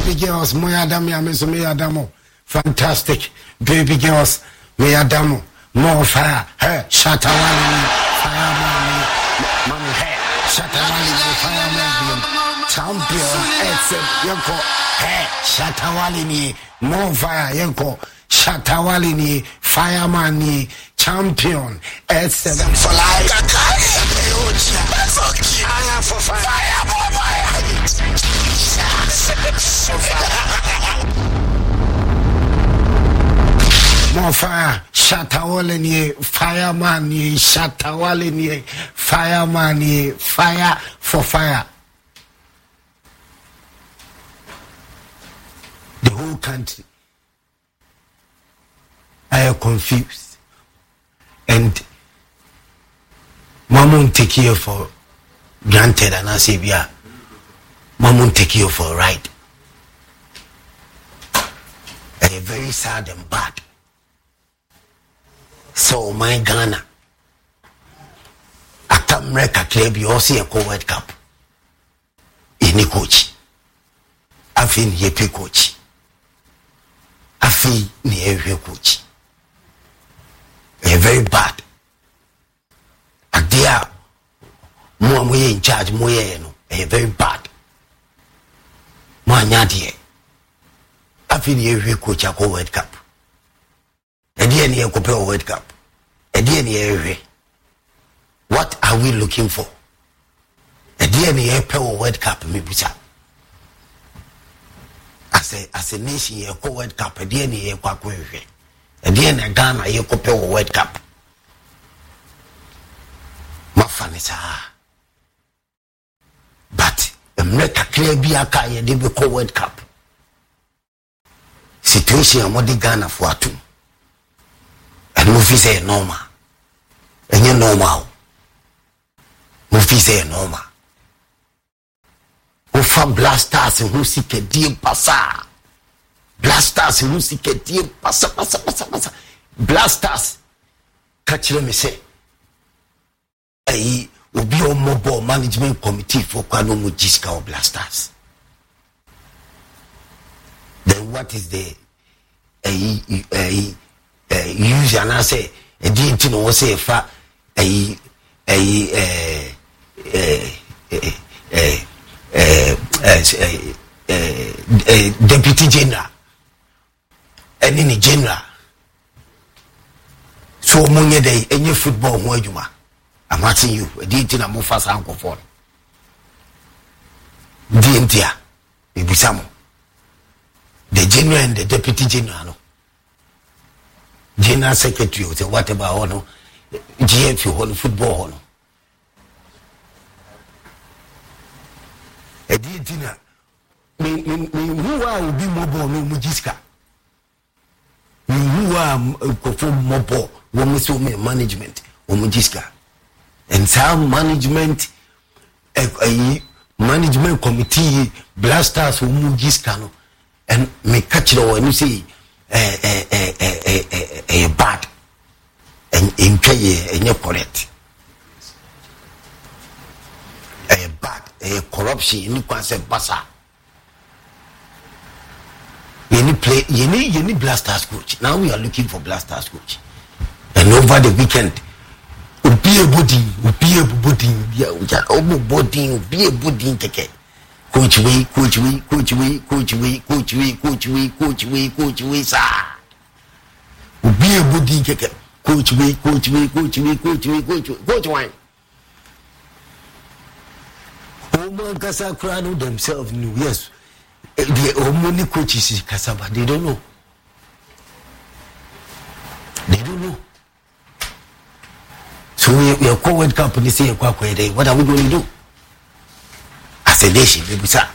baby girls, Moyadami, Amizumiyadamo. Fantastic. Baby girls, Moyadamo. More fire. Hey, Shatawali, fireman. Mommy, hey, Shatawali, fireman. Champion, Yoko. Hey, Shatawali, more fire, Yoko. Shatawali, fireman, champion. S7 for life. That's okay. Fire for fire. More fire, Shatawali, fireman, Shatawali, fireman, fire for fire. The whole country are confused, and Mamun take you for granted, and I say, yeah, Mamun take you for right. And very sad and bad. So my Ghana, Atamreka club, you also a co-World Cup. Any coach, I feel ye coach. I feel near coach. Very bad. Adia, more in charge, more very bad. Manyadi, I feel near coach a co-World Cup. A dear near World Cup. A dear near. What are we looking for? A dear near World Cup, maybe. As a nation, a World Cup, a dear near Quack. A dear near Ghana, a World Cup. Mafanisa. But America clear be a car, a dear World Cup. Situation a modi Ghana for two. And movie say normal. And you normal. Movie say normal. Ufa blasters who seek a deal passa. Blasters who seek a deal passa. Blasters. Catch them say. I will be on mobile management committee for Kwano Mujiska or Blasters. Then what is the use and I say a didn't know say fa deputy general and any general so money day any football who you are. I'm asking you a didn't know fast uncle for Dintia Ibusamo the general and the deputy general. General Secretary or whatever honor, GF on football honor. A dear dinner. Who are be mobile no Mujiska? Who are perform mobile, woman so management or Mujiska. And some management a management committee blasters who Mujiska and me catch it when you say a bad and in pay and you're correct. A bad, a corruption, you can't say bassa. You need blasters coach. Now we are looking for blasters coach. And over the weekend, be a budding, take Coach we, sir. Be a budding kicker. Coach wine. Oman Kasa Krano themselves knew, yes. The Omoni coaches is Kasaba, they don't know. So we are co-World Cup and they say, what are we going to do? As a nation, maybe, sir.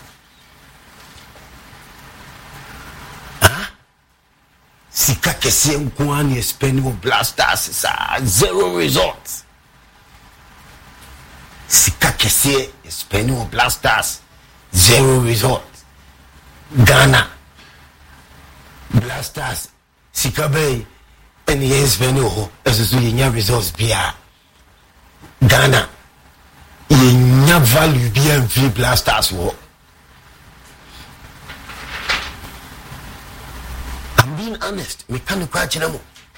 Sika kese mkwani spending of blasters, sir. 0 results. Sika kese spending of blasters, 0 results. Ghana blasters, Sika Bay, and yes, Veno, as you results be Ghana. You value BM free blasters war. honest. Me can't catch them.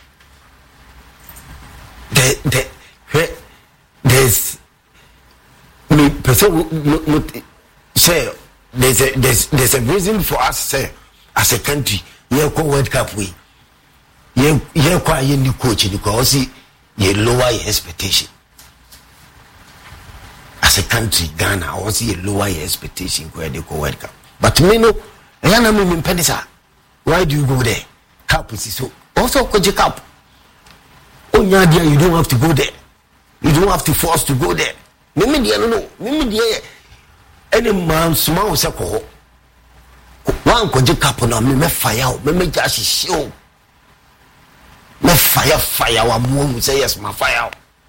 There's me person say there's a reason for us say as a country you go World Cup we you kwa you coach because you lower your expectation. As a country, Ghana also you lower your expectation where they go World Cup. But me no, why do you go there? Cup is so also coach cup. Oh yeah, dear, you don't have to go there. You don't have to force to go there. Mimi dear no, Mimi dear. Any man small seko. One coach cup na me fire, me just show. Me fire. Wa mu say yes, my fire.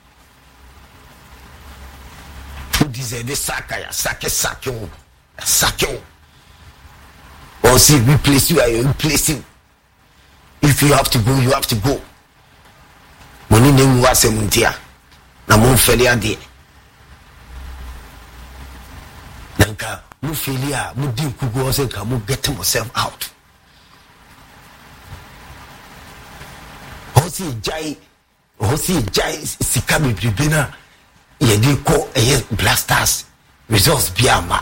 Who deserve the sake. Or see, replace you, I replace you. If you have to go, you have to go. Money name was a muntia. Na mon failure de. Nanka, mu failure, mu din kugo ose ka mu get myself out. Hosi jai sika bibribina. Yedi ko blasters results biama.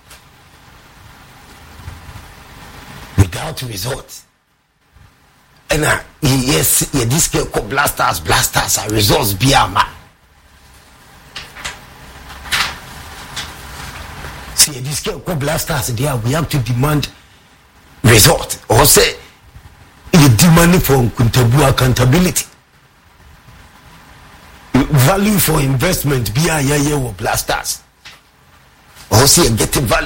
Without results. And yes, this ko blasters are results biama. See this ko blasters there we have to demand result. Or say you demand for accountability. Value for investment be a or blasters. Or see a getting value.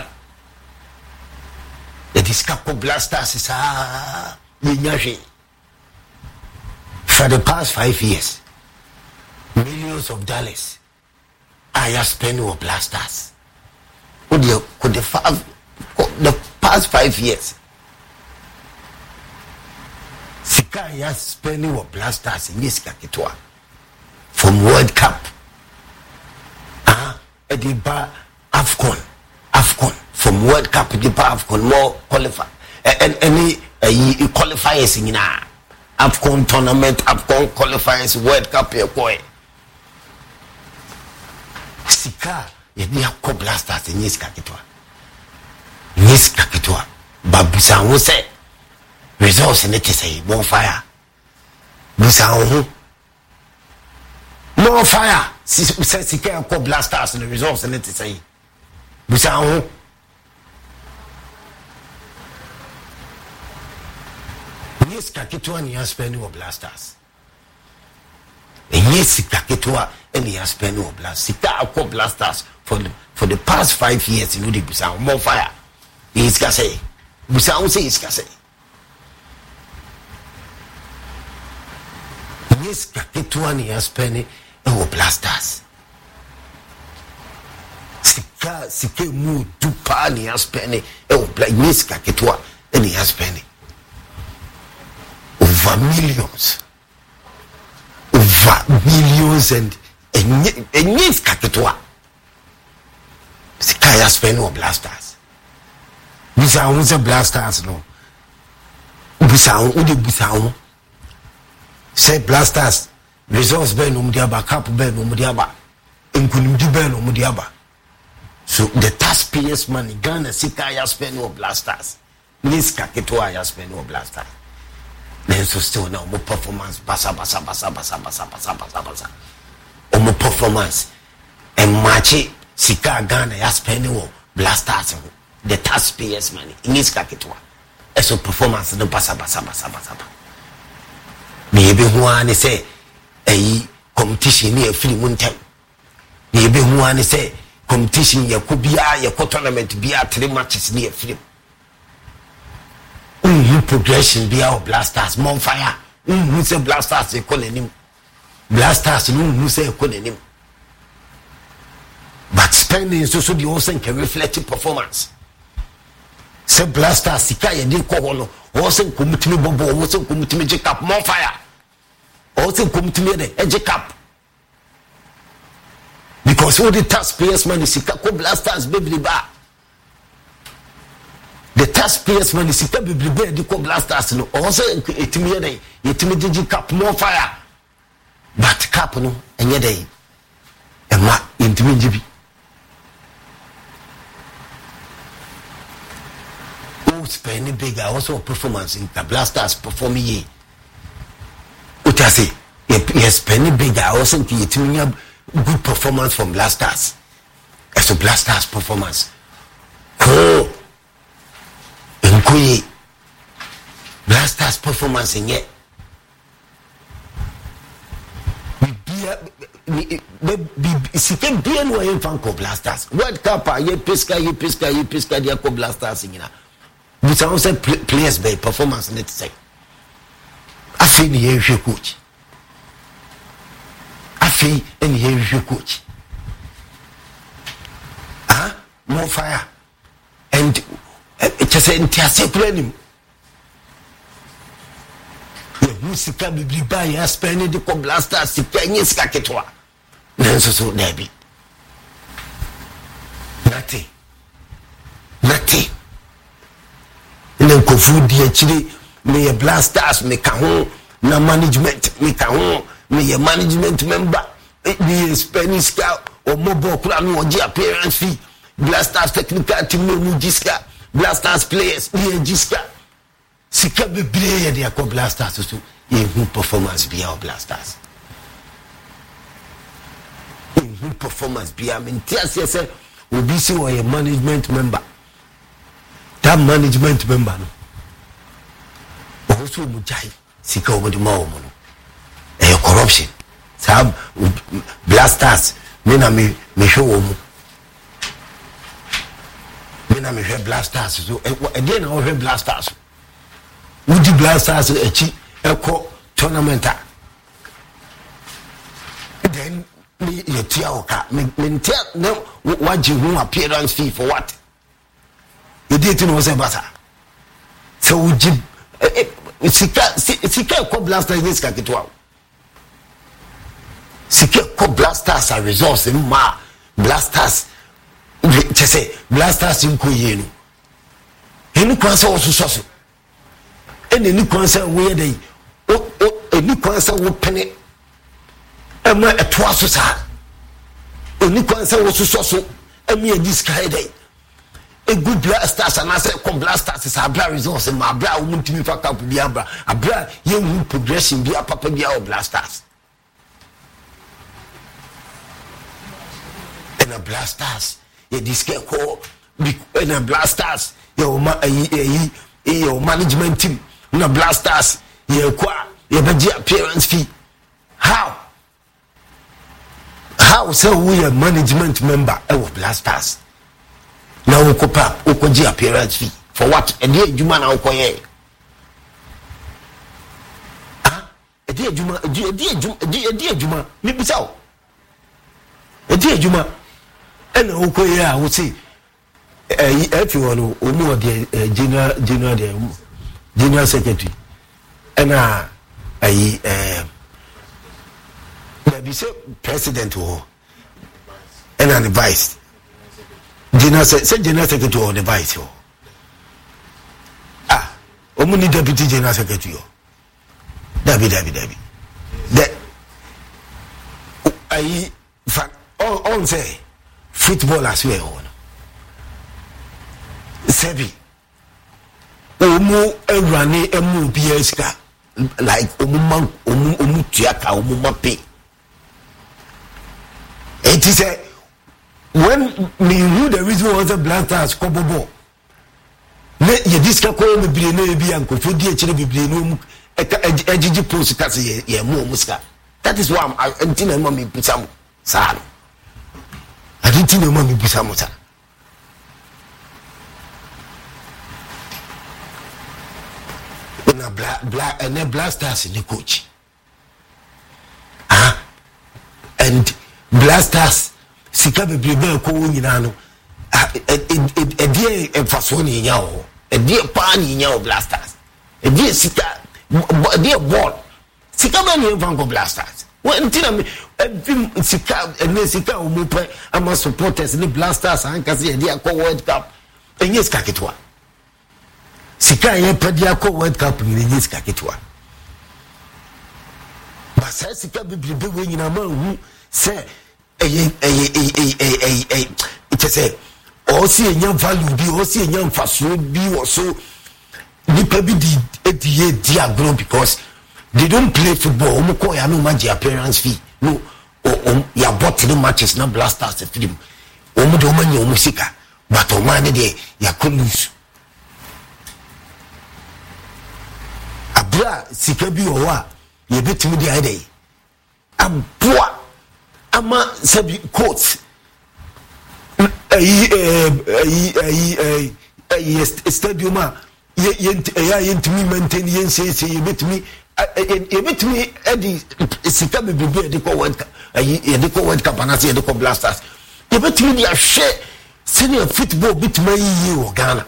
The discapo blasters is for the past 5 years. Millions of dollars I have spent on blasters. Could the past 5 years? Sika has spending on blasters in this kakitoa. From World Cup, Ediba Afcon from World Cup, Ediba Afcon more qualify and any qualifiers in Afcon tournament, Afcon qualifiers, World Cup boy. Sika yedi akọ blasters in this kakitoa. Babusa wo say results in it say bonfire. Busa more fire. Since he can't call blasters and the results and it is say. Busan. Yes, Kakitoa and he has spent no blasters. And yes, Kakitoa and he has spent no blasters. Sika call blasters for the past 5 years. You know the Busan more fire. He is say. Busan say is say. Yes, Kakitoa and he has spent blasters. Sika mu dupa ni aspene black kaketoa ni aspene over millions and yes kaketoa sika aspene o blasters. Bisa unse blasters no. Bisa say blasters results be no mudiaba cap be no mudiaba enkunimdi be no mudiaba. So the taxpayers money Ghana sika ya spend no blasters niska ketwa ya spend no blasters then so still now more performance basa more performance and match sika Ghana ya spend no blasters the taxpayers money niska ketwa eso performance no basa maybe one say competition near free one time. Maybe one say competition ya kubia ya tournament bia 3 matches near free. Progression bia o blasters more fire. Who say blasters e call him. Blasters who say call him. But spending so the also can reflect performance. Say blasters sika ya di ko hono. Also commitment bobo, also commitment Jacob more fire. Also commitment Jacob. Because all the taxpayers money sika ko blasters baby ba. the taxpayers money sika bebrebe di ko Blasters no also etimi ye dey etimi digi cap more fire but cap no enye dey ema etimi njibi o spend big also performance in the Blasters performing ye utase ye spend big also etimi good performance from Blasters as a Blasters performance oh Nkoye Blasters performance in yet sika bia no yen fan ko Blasters World Cup ye pesca dia ko Blasters ngina we say players by performance net say afi ni ye hwe coach afi ni ye hwe coach more fire and just entiase planim musika bibli ba ya spend the Blasters sika nyi sika ketwa nanso so nabi nothing nen ko fudi achiri me Blasters me ka ho na management me ka ho me management member me spend sika o mobile kula no oji appearance fee Blasters technical team no mujiska Blasters players ni jiska sika bebre ya dia ko Blasters so ye good performance bia o Blasters good performance bia mentia say obi si wo ye management member that management member no also mujai sika o de mawo no corruption sab Blasters me na me show mo na me hwe Blasters so again na hwe Blasters udi Blasters echi eko tournament then me yetia oka me ntia na waji hu appearance fee for what you did no say basa so uji sika ko Blasters this ka kitwa sika ko Blasters a resource ma Blasters say Blasters in Koyeno. Any concern was so. Any concern where they any concern would penny a man at twice. Any concern was so a mere discard day. A good Blasters and I said, come Blasters is a bra resource and my bra won't be fuck up with a bra young progression be a papa be our Blasters. And a Blasters. Ye diske ko na Blasters your management team na Blasters ye kwa ye beji appearance fee how say we a management member of Blasters na wo ko pa wo ko ji appearance fee for what e dey adwuma na wo ko ye e dey adwuma me bisa o e dey adwuma and okoye a wo say everyone omo the general secretary and maybe say president or and an vice general secretary or the vice omo ni deputy general secretary David that on say football as well. Sebi. Omu erani emu bieska like omu tiaka omu mape. It is a when me knew the reason was the Blasters kobobo. Ne ye diska ko me bile na bi anko fodi e kire bibile no ejiji post ka se ye mu muska. That is why I'm antina ma me pisam sa. I didn't know mommy Bisamota. And a Blasters in the coach. And Blasters, Sikabe Bible Coinano, a dear Fasoni Yao, a dear Pani Yao Blasters, a dear Sika, a dear ball. Sikabe Vanco Blasters. When Tina Sika and Sika Umupe, I'm a supporters in the Blasters and Kasi and the World Cup. And yes, Kakitwa. sika ye pedia ko World Cup ni sika ketwa ba sa sika biblibe we nyina ma hu se it say o si enya value bi o si enya mfaso bi o so nipa bi di agro because they don't play football omko ya no magic appearance fee no ya bought the matches na blasters the film omudo manya omusika but o man dey ya lose abra sika bi o wa ye betimi dey ade aboa ama sabi coats stadium ye ntimi maintain ye say ye betimi edi sika bebe edi ko World Cup edi ko World Cup anase edi ko blasters ye betimi dia hwe senior football betimi yi o Ghana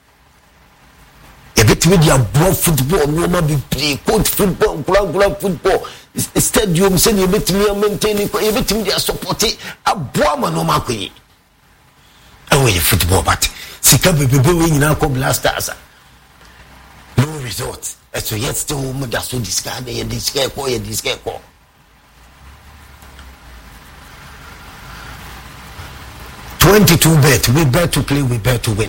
ye betimi dia bro football no ma be play coach football club football stadium senior betimi maintain ye betimi dia support aboa ma no ma koyi away football but sika bebe we nyina ko blasters no result so yet still mo da so discard ye discard ko 22 bet we bet to play we bet to win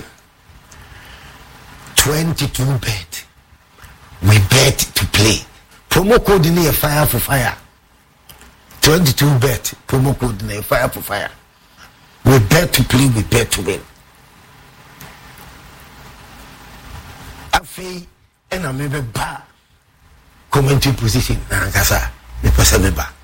22 bet we bet to play promo code ni fire for fire 22 bet promo code ni fire for fire we bet to play we bet to win afi and I'm maybe ba commentary position na kasa me pesa me ba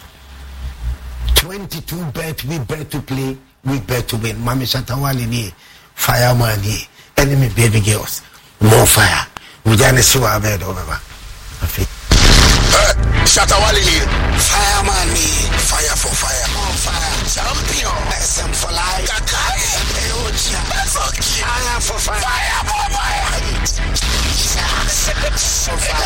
22 bet we bet to play we bet to win Mami Shatawale ni fireman ni enemy baby girls more fire we jana siwa bed over ba afi Shatawale ni fireman ni fire for fire on fire champion SM for life Kakai Eocha Bezoki fire for fire fire for fire so fire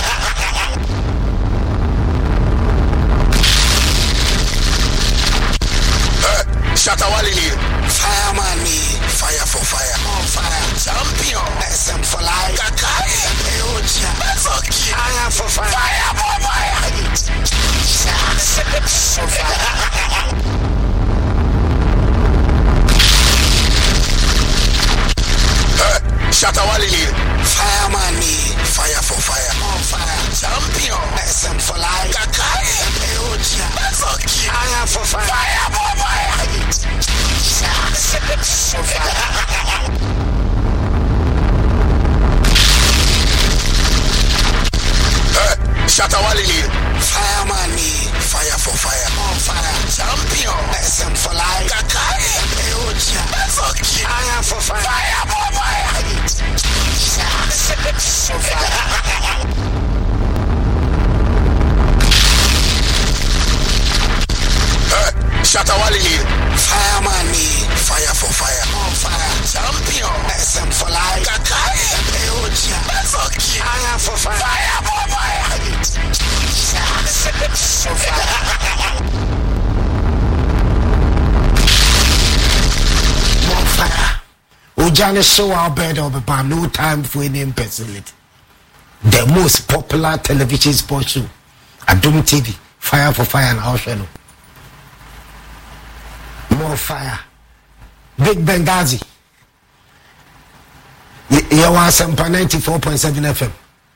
Shatawale ni fireman ni fire for fire on fire champion SM for life Kakai Eocha Bezoki fire for fire fire for fire so fire Shatawale ni fireman ni fire for fire on fire champion SM for life Kakai Eocha Bezoki fire for fire fire for fire so fire Shatawale ni fireman ni fire for fire on fire champion SM for life Kakai Eocha Bezoki fire for fire fire for fire so fire Shatawale ni fireman ni fire for fire on fire champion SM for life Kakai Eocha Bezoki fire for fire fire for fire so fire more fire Ujane show our bed of a no time for any impersonality the most popular television sports show Adum TV fire for fire and our channel more fire Big Benghazi you want some 94.7 FM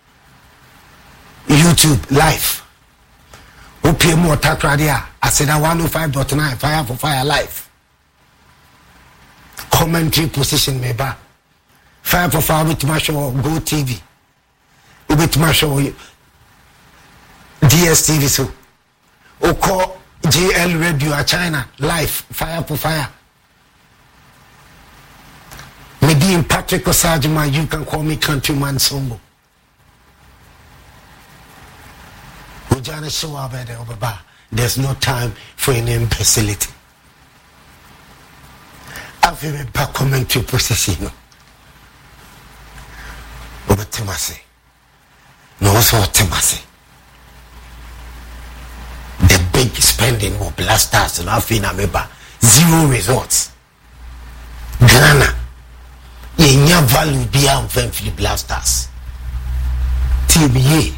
YouTube live OPM more takradia I said 105.9 fire for fire live commentary position me ba fire for fire with my show Go TV with my show DSTV so o call JL Radio at China live fire for fire maybe in Patrick Osajima you can call me Countryman Songo Ujana show up at the bar there's no time for any imbecility I've been back commentary position over Timasi no also Timasi the big spending of blasters and Afina Meba 0 results Ghana yenya yenya value bia amfamfili blasters team ye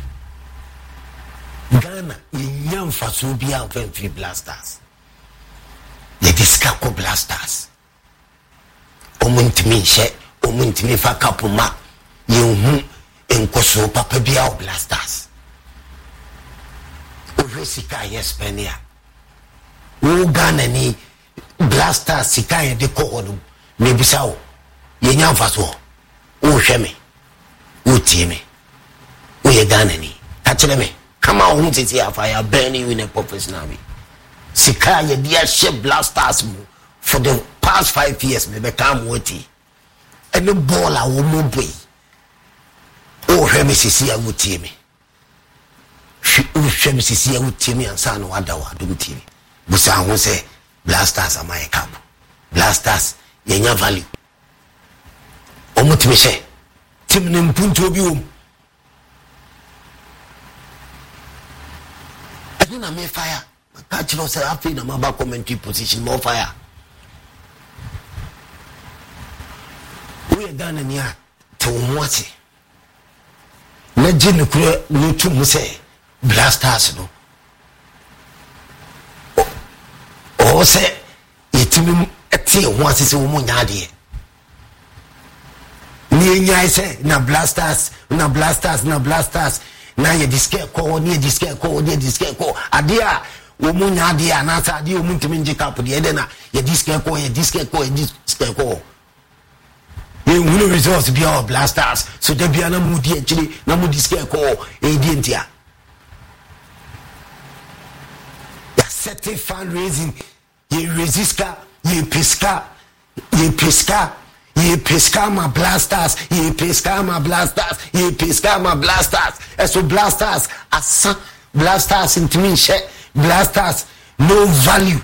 Ghana yenya mfaso bia amfamfili blasters ye discako blasters omuntimi she omuntimi fa kapuma yehu enkoso papa bia o blasters o sika yes penia o Ghana ni blasters sika ye de ko hono me bisawo yenya mfaso o hweme o tieme o ye Ghana ni kachele me kama o ntiti afa ya burn you in a professional way sika ye dia she blasters mu for the past 5 years me become woti any ball a wo mo boy o hweme sisi ya wo tieme o hweme sisi ya wo tieme ansa no wada wa do tieme busa ho se blasters amay cup blasters yenya value omutime she tim ne mpunto obi wom aduna me fire catch no say afi na maba commentary position more fire we Ghana ni a to mwati na jini kure lutu muse blasters no o se yetimi eti wasi se wo nyade ni nyai se na blasters na ye diske ko ni diske ko adia wo nyade ana sa adia wo ntimi nje cap de ede na ye diske ko ye win results be our blasters so there be ana mudi actually na mudi scare ko edientia ya setting fundraising ye resisca ye pesca ma blasters so blasters asa blasters intimi share blasters no value.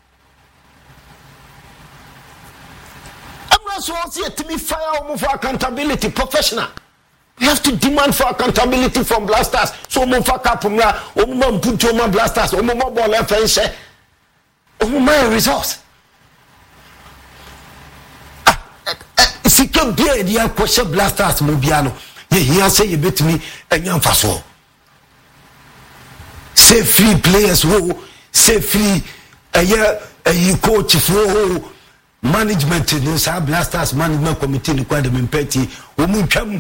So to me fire for accountability professional. We have to demand for accountability from blasters. So mo fa kapumra, o mo mpunto ma blasters, o mo ball fense. O mo my results. Sika bia dia kwese blasters mo bia no. Ye here say you betimi enya mfaso. Say free players who say free a coach for management no sa blasters management committee ni kwa de mpeti omutwam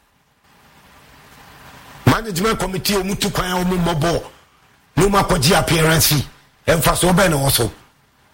management committee omutu kwan omumobo no makoji appearance fee emfa so be na wo so